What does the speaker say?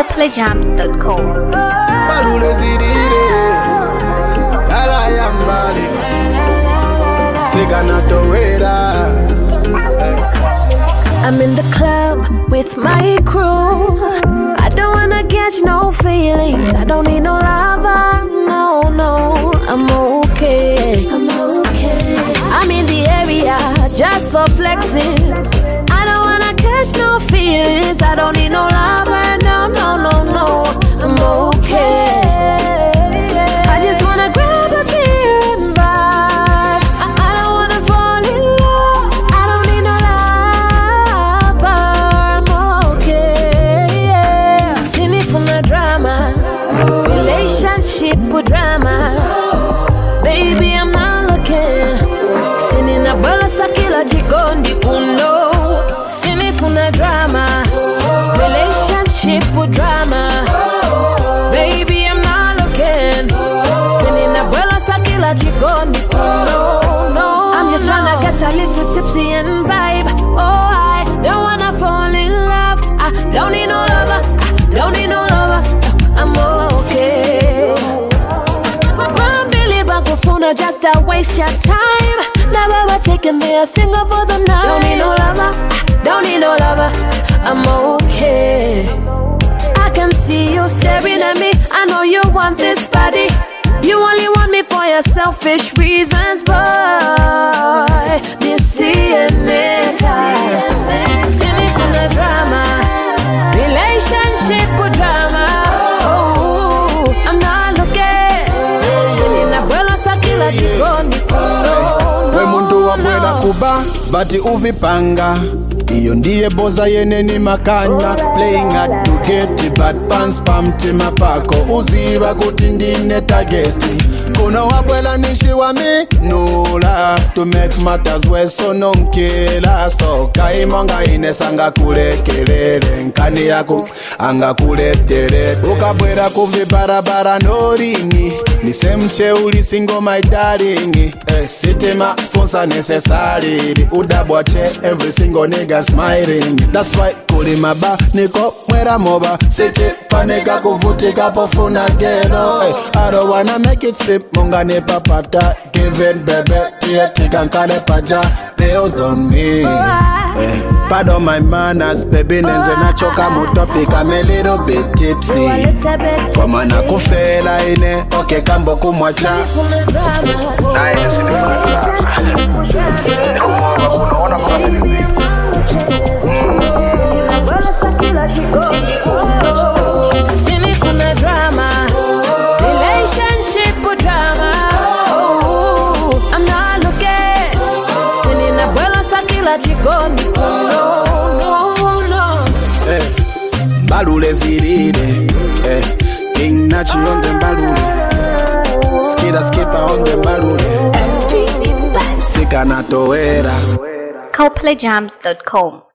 ColdPlayJams.com. Balule zidire, ala yambali, sigana towera. I'm in the club with my crew. I don't wanna catch no feelings. I don't need no lover, no, I'm okay. I'm in the area just for flexing. I don't wanna catch no feelings. I don't need no lover, no, I'm okay. I just wanna grab a beer and vibe. I don't wanna fall in love. I don't need no lover. I'm okay. Singing from the drama, relationship with drama. Baby, I'm not looking. Singing a bala sakila jikondi uno. Singing from the drama, relationship with drama. Baby, I'm not looking. Singing a bala sakila jikondi uno. I'm just tryna get a little tipsy and vibe. Oh, I don't wanna fall in love. I don't need no lover. I don't need no lover. I'm okay. One Billy Bagufuna just to waste your time. Never ever taking me a single for the night. Don't need no lover. Don't need no lover. I'm okay. I can see you staring at me. I know you want this body. You only want me for your selfish reasons, boy. Seeing it. Singing from the drama, relationship with drama. Oh, I'm not looking. Singing abuela sakila jikoni kuno. We muntu wabwela kuba, bati uvipanga. Iyo ndiye boza yeneni makanya. Playing hard to get it, but pants pamti mapako. Uziba kuti ndine targeti. Kuna wabwela nishi wa mi nula. To make matters worse so nonkela. So kaimonga inesanga kule kelele. Nkani yaku anga kule tere. Ukabwela kuvi barabara noringi. Nisemche uli single my darling. Sitima fonsa necessary. Udabwache every single nigga smiling. That's why kulimaba niko mwera moba. Siti panika kuvutika pofuna gero. I don't wanna make it sip. Munga ne papata. Giving baby. Tia tika nkale paja. Bills on me. Pardon my manners, baby. Nenze na choka mutopic. I'm a little bit tipsy. Kwa mana kufela ine. Okay kambo kumwacha. Singing from the drama, relationship with drama. Oh, I'm not looking. Singing abuela sakila jikoni no. Balule ziride, King Nachi on the balule. Skipper on the balule. Sikana toera. ColdPlayJams.com.